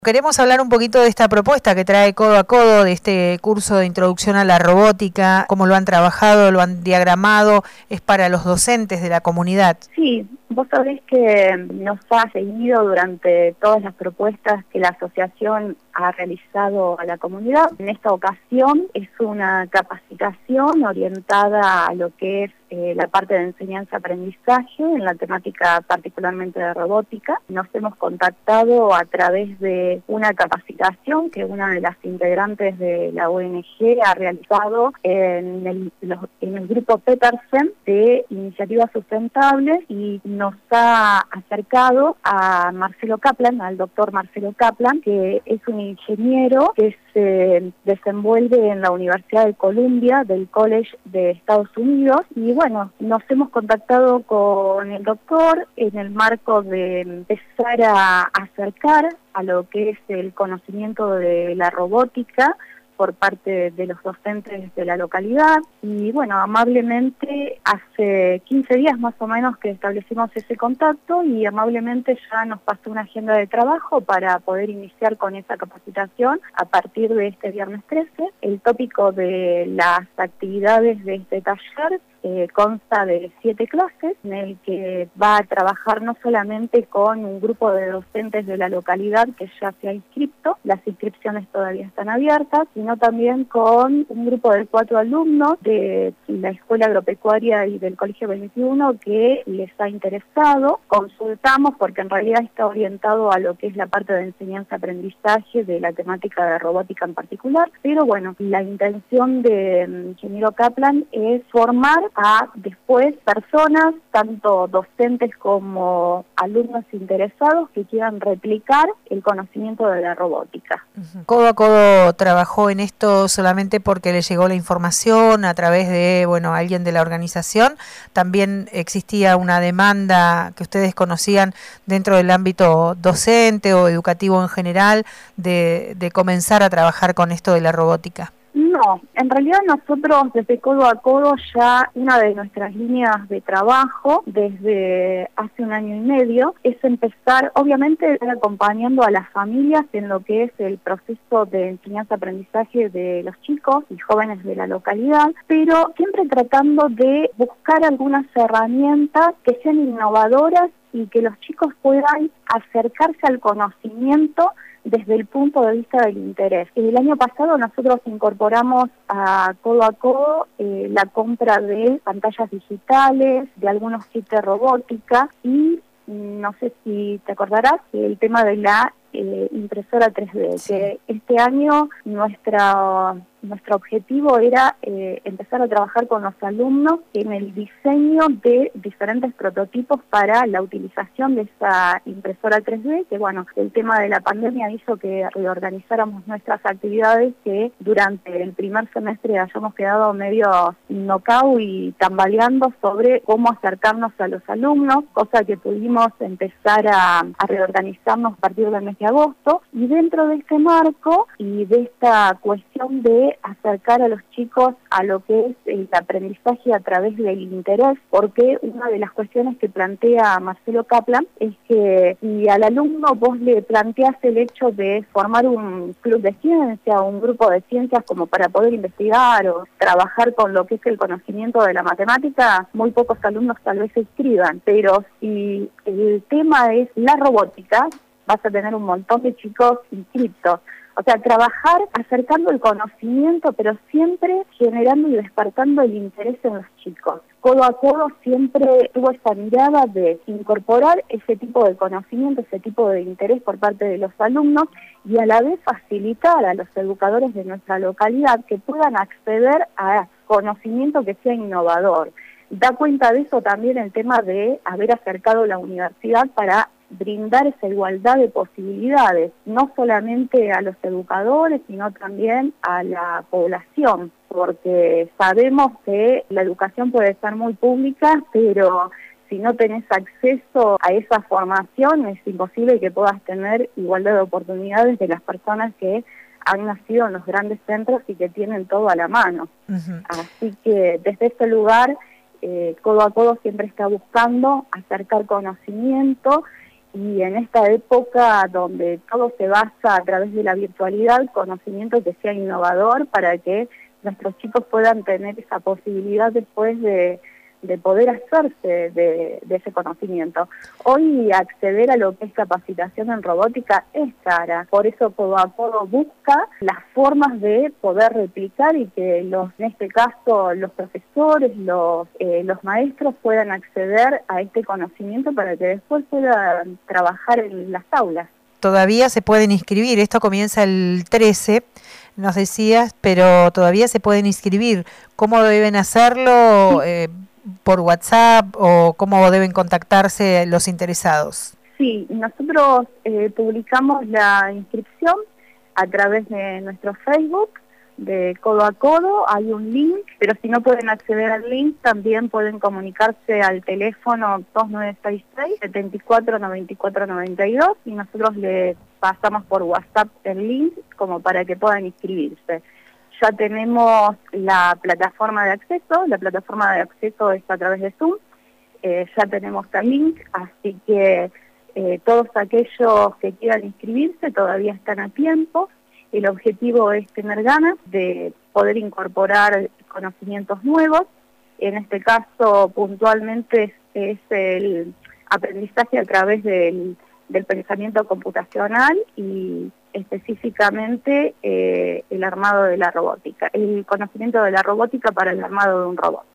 Queremos hablar un poquito de esta propuesta que trae Codo a Codo, de este curso de introducción a la robótica, cómo lo han trabajado, lo han diagramado, es para los docentes de la comunidad. Sí, vos sabés que nos ha seguido durante todas las propuestas que la asociación ha realizado a la comunidad. En esta ocasión es una capacitación orientada a lo que es la parte de enseñanza-aprendizaje en la temática particularmente de robótica. Nos hemos contactado a través de una capacitación que una de las integrantes de la ONG ha realizado en el grupo Petersen de Iniciativas Sustentables y nos ha acercado a Marcelo Kaplan, al doctor Marcelo Kaplan, que es un ingeniero que se desenvuelve en la Universidad de Columbia, del College de Estados Unidos, y bueno, nos hemos contactado con el doctor en el marco de empezar a acercar a lo que es el conocimiento de la robótica por parte de los docentes de la localidad. Y bueno, amablemente hace 15 días más o menos que establecimos ese contacto y amablemente ya nos pasó una agenda de trabajo para poder iniciar con esa capacitación a partir de este viernes 13. El tópico de las actividades de este taller consta de 7 clases en el que va a trabajar no solamente con un grupo de docentes de la localidad que ya se ha inscrito, las inscripciones todavía están abiertas, sino también con un grupo de 4 alumnos de la Escuela Agropecuaria y del Colegio 21 que les ha interesado. Consultamos porque en realidad está orientado a lo que es la parte de enseñanza-aprendizaje de la temática de robótica en particular, pero bueno, la intención de ingeniero Kaplan es formar a después personas, tanto docentes como alumnos interesados que quieran replicar el conocimiento de la robótica. Codo a Codo trabajó en esto solamente porque le llegó la información a través de, bueno, alguien de la organización. También existía una demanda que ustedes conocían dentro del ámbito docente o educativo en general de comenzar a trabajar con esto de la robótica. No, en realidad nosotros desde Codo a Codo ya una de nuestras líneas de trabajo desde hace 1 año y medio es empezar, obviamente, acompañando a las familias en lo que es el proceso de enseñanza-aprendizaje de los chicos y jóvenes de la localidad, pero siempre tratando de buscar algunas herramientas que sean innovadoras y que los chicos puedan acercarse al conocimiento desde el punto de vista del interés. El año pasado nosotros incorporamos a Codo la compra de pantallas digitales, de algunos kits de robótica y no sé si te acordarás el tema de la impresora 3D, sí. Que este año nuestro objetivo era empezar a trabajar con los alumnos en el diseño de diferentes prototipos para la utilización de esa impresora 3D, que bueno, el tema de la pandemia hizo que reorganizáramos nuestras actividades, que durante el primer semestre hayamos quedado medio knockout y tambaleando sobre cómo acercarnos a los alumnos, cosa que pudimos empezar a reorganizarnos a partir del mes de agosto, y dentro de este marco y de esta cuestión de acercar a los chicos a lo que es el aprendizaje a través del interés, porque una de las cuestiones que plantea Marcelo Kaplan es que si al alumno vos le planteás el hecho de formar un club de ciencia o un grupo de ciencias como para poder investigar o trabajar con lo que es el conocimiento de la matemática, muy pocos alumnos tal vez se inscriban, pero si el tema es la robótica, vas a tener un montón de chicos inscritos. O sea, trabajar acercando el conocimiento, pero siempre generando y despertando el interés en los chicos. Codo a Codo siempre tuvo esa mirada de incorporar ese tipo de conocimiento, ese tipo de interés por parte de los alumnos y a la vez facilitar a los educadores de nuestra localidad que puedan acceder a conocimiento que sea innovador. Da cuenta de eso también el tema de haber acercado la universidad para brindar esa igualdad de posibilidades, no solamente a los educadores, sino también a la población, porque sabemos que la educación puede ser muy pública, pero si no tenés acceso a esa formación es imposible que puedas tener igualdad de oportunidades de las personas que han nacido en los grandes centros y que tienen todo a la mano. Así que desde este lugar, Codo a Codo siempre está buscando acercar conocimiento y en esta época donde todo se basa a través de la virtualidad, conocimiento que sea innovador para que nuestros chicos puedan tener esa posibilidad después de poder hacerse de ese conocimiento. Hoy acceder a lo que es capacitación en robótica es cara, por eso Codo a Codo busca las formas de poder replicar y que en este caso los profesores, los maestros puedan acceder a este conocimiento para que después puedan trabajar en las aulas. Todavía se pueden inscribir, esto comienza el 13, nos decías, pero todavía se pueden inscribir. ¿Cómo deben hacerlo? ¿Por WhatsApp o cómo deben contactarse los interesados? Sí, nosotros publicamos la inscripción a través de nuestro Facebook, de Codo a Codo, hay un link, pero si no pueden acceder al link, también pueden comunicarse al teléfono 2966-749492 y nosotros le pasamos por WhatsApp el link como para que puedan inscribirse. Ya tenemos la plataforma de acceso es a través de Zoom, ya tenemos el link, así que todos aquellos que quieran inscribirse todavía están a tiempo. El objetivo es tener ganas de poder incorporar conocimientos nuevos, en este caso puntualmente es el aprendizaje a través del pensamiento computacional y específicamente el armado de la robótica, el conocimiento de la robótica para el armado de un robot.